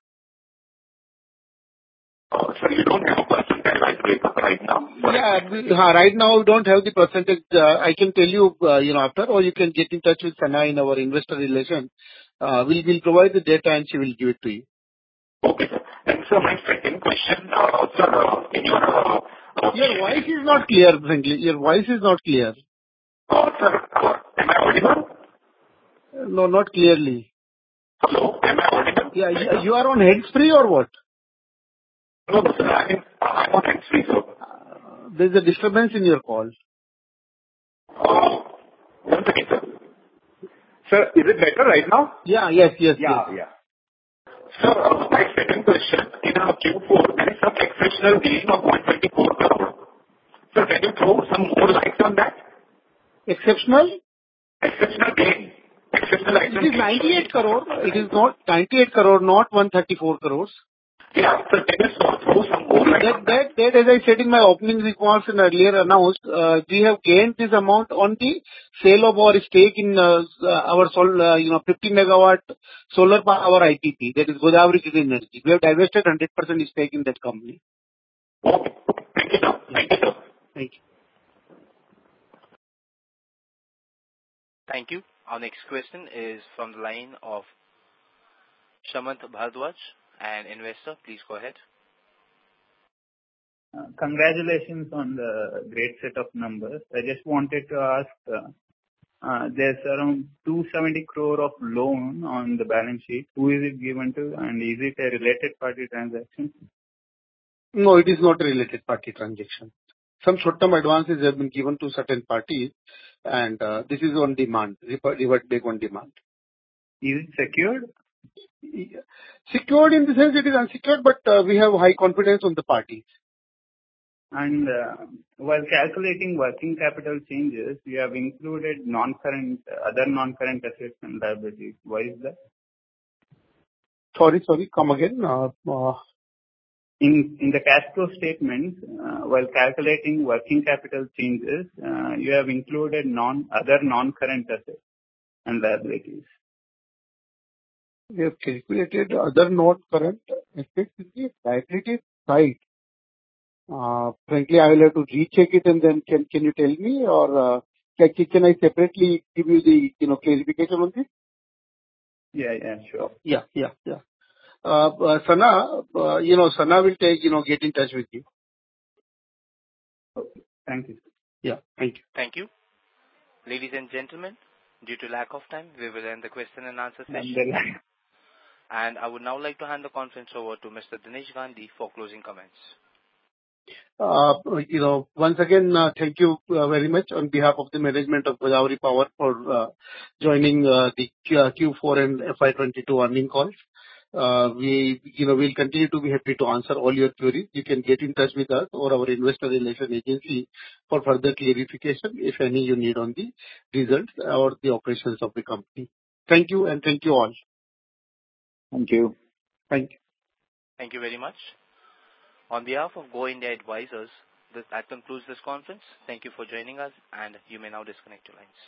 So you don't have a percentile breakup right now? Yeah, right now we don't have the percentage. I can tell you, you know, after, or you can get in touch with Sana in our investor relations. We'll provide the data and she will give it to you. Okay, sir. And so my second question, sir, in your... Your voice is not clear, frankly. Your voice is not clear. Sir, am I audible? No, not clearly. Hello, am I audible? Yeah, you are on hands-free or what? No, sir, I'm on hands-free, sir. There's a disturbance in your call. 1 second, sir. Sir, is it better right now? Yes. Sir, my second question, in our Q4, there is some exceptional gain of 124 crore. Sir, can you throw some more light on that? Exceptional? Exceptional gain. Exceptional item. It is 98 crore. It is not 98 crore, not 134 crores. Yeah, sir, can you throw some more light on that? That, as I said in my opening remarks and earlier announced, we have gained this amount on the sale of our stake in our 50 megawatt solar power IPP, that is Godavari Green Energy. We have divested 100% stake in that company. Okay. Thank you, sir. Thank you. Thank you. Our next question is from the line of Shamant Bhardwaj, an investor. Please go ahead. Congratulations on the great set of numbers. I just wanted to ask, there's around 270 crore of loan on the balance sheet. Who is it given to, and is it a related party transaction? No, it is not a related party transaction. Some short-term advances have been given to certain parties, and this is on demand, revert back on demand. Is it secured? Secured in the sense it is unsecured, but we have high confidence on the parties. And while calculating working capital changes, you have included other non-current assets and liabilities. Why is that? Sorry, come again. In the cash flow statement, while calculating working capital changes, you have included other non-current assets and liabilities. We have calculated other non-current assets in the liability side. Frankly, I will have to recheck it and then can you tell me, or can I separately give you the clarification on this? Yeah, sure. Yeah. Sana, Sana will get in touch with you. Okay. Thank you. Yeah, thank you. Thank you. Ladies and gentlemen, due to lack of time, we will end the question and answer session. And I would now like to hand the conference over to Mr. Dinesh Gandhi for closing comments. Once again, thank you very much on behalf of the management of Godavari Power for joining the Q4 and FY22 earning calls. We'll continue to be happy to answer all your queries. You can get in touch with us or our investor relation agency for further clarification, if any you need on the results or the operations of the company. Thank you, and thank you all. Thank you. Thank you. Thank you very much. On behalf of Go India Advisors, that concludes this conference. Thank you for joining us, and you may now disconnect your lines.